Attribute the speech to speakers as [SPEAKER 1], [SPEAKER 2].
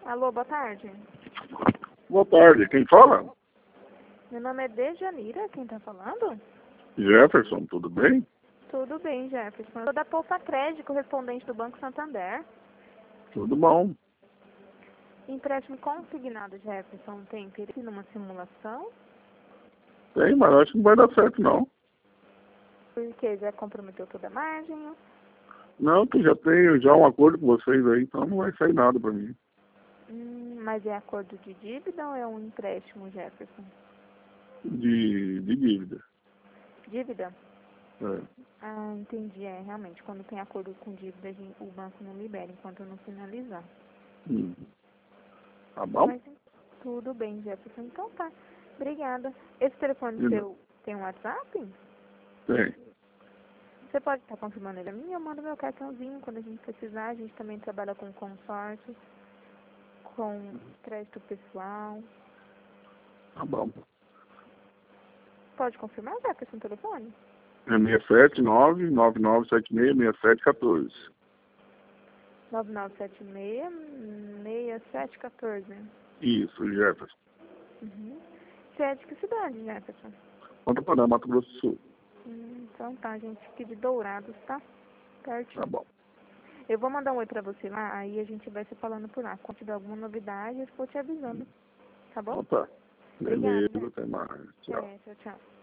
[SPEAKER 1] Alô, boa tarde.
[SPEAKER 2] Boa tarde, quem fala?
[SPEAKER 1] Meu nome é Dejanira, quem tá falando?
[SPEAKER 2] Jefferson, tudo bem?
[SPEAKER 1] Tudo bem, Jefferson. Eu sou da Poupa Crédito, correspondente do Banco Santander.
[SPEAKER 2] Tudo bom.
[SPEAKER 1] Empréstimo consignado, Jefferson, tem interesse numa simulação?
[SPEAKER 2] Tem, mas acho que não vai dar certo não.
[SPEAKER 1] Porque já comprometeu toda a margem?
[SPEAKER 2] Não, que já tenho um acordo com vocês aí, então não vai sair nada pra mim.
[SPEAKER 1] Mas é acordo de dívida ou é um empréstimo, Jefferson?
[SPEAKER 2] De dívida.
[SPEAKER 1] Dívida?
[SPEAKER 2] É.
[SPEAKER 1] Ah, entendi. É, realmente, quando tem acordo com dívida, o banco não libera enquanto não finalizar.
[SPEAKER 2] Tá bom?
[SPEAKER 1] Mas tudo bem, Jefferson. Então tá. Obrigada. Esse telefone seu tem um WhatsApp?
[SPEAKER 2] Tem.
[SPEAKER 1] Você pode estar confirmando ele a mim? Eu mando meu cartãozinho quando a gente precisar. A gente também trabalha com consórcio, com crédito pessoal.
[SPEAKER 2] Tá bom.
[SPEAKER 1] Pode confirmar, Jefferson, o telefone?
[SPEAKER 2] É 679-9976-6714.
[SPEAKER 1] 9976-6714.
[SPEAKER 2] Isso, Jefferson.
[SPEAKER 1] Você é de que cidade, Jefferson?
[SPEAKER 2] Ponta Porã, Mato Grosso do Sul.
[SPEAKER 1] Então tá, a gente aqui de Dourados, tá? Pertinho.
[SPEAKER 2] Tá bom.
[SPEAKER 1] Eu vou mandar um oi pra você lá, aí a gente vai se falando por lá. Quando tiver alguma novidade, eu vou te avisando. Tá bom?
[SPEAKER 2] Então tá.
[SPEAKER 1] Obrigada,
[SPEAKER 2] Beleza,
[SPEAKER 1] né?
[SPEAKER 2] até mais. Tchau.
[SPEAKER 1] Tchau, tchau.